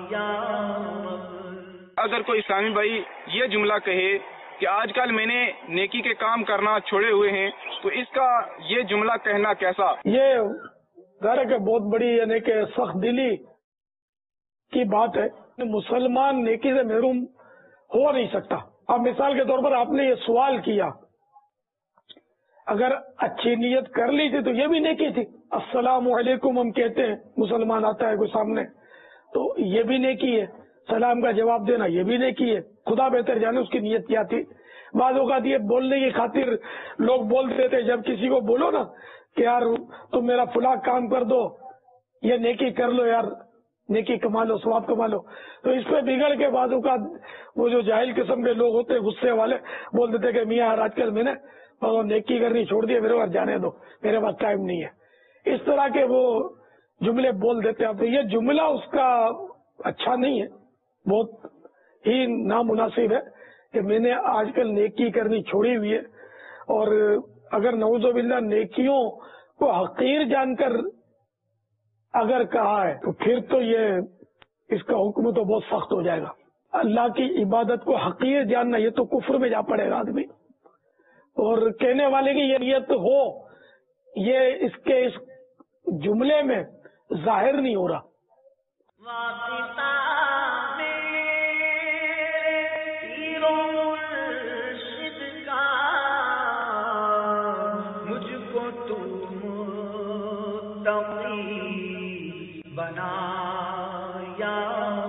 اگر کوئی اسلامی بھائی یہ جملہ کہے کہ آج کل میں نے نیکی کے کام کرنا چھوڑے ہوئے ہیں، تو اس کا یہ جملہ کہنا کیسا؟ یہ ظاہر ہے کہ بہت بڑی یعنی کہ سخت دلی کی بات ہے. مسلمان نیکی سے محروم ہو نہیں سکتا. اب مثال کے طور پر آپ نے یہ سوال کیا، اگر اچھی نیت کر لی تھی تو یہ بھی نیکی تھی. السلام علیکم ہم کہتے ہیں، مسلمان آتا ہے کوئی سامنے تو یہ بھی نیکی ہے. سلام کا جواب دینا یہ بھی نیکی ہے. خدا بہتر جانے اس کی نیت کیا تھی. بعض اوقات یہ بولنے کی خاطر لوگ بولتے تھے، جب کسی کو بولو نا کہ یار تم میرا فلاں کام کر دو، یہ نیکی کر لو یار، نیکی کما لو، ثواب کما لو، تو اس پہ بگڑ کے بعض اوقات وہ جو جاہل قسم کے لوگ ہوتے غصے والے بول دیتے کہ میاں یار آج کل میں نے نیکی کرنی چھوڑ دی، میرے پاس جانے دو، میرے پاس ٹائم نہیں ہے. اس طرح کے وہ جملے بول دیتے ہیں. تو یہ جملہ اس کا اچھا نہیں ہے، بہت ہی نامناسب ہے کہ میں نے آج کل نیکی کرنی چھوڑی ہوئی ہے. اور اگر نعوذ باللہ نیکیوں کو حقیر جان کر اگر کہا ہے تو پھر تو یہ اس کا حکم تو بہت سخت ہو جائے گا. اللہ کی عبادت کو حقیر جاننا یہ تو کفر میں جا پڑے گا آدمی. اور کہنے والے کی یہ نیت ہو، یہ اس کے اس جملے میں ظاہر نہیں ہو رہا. بنا یا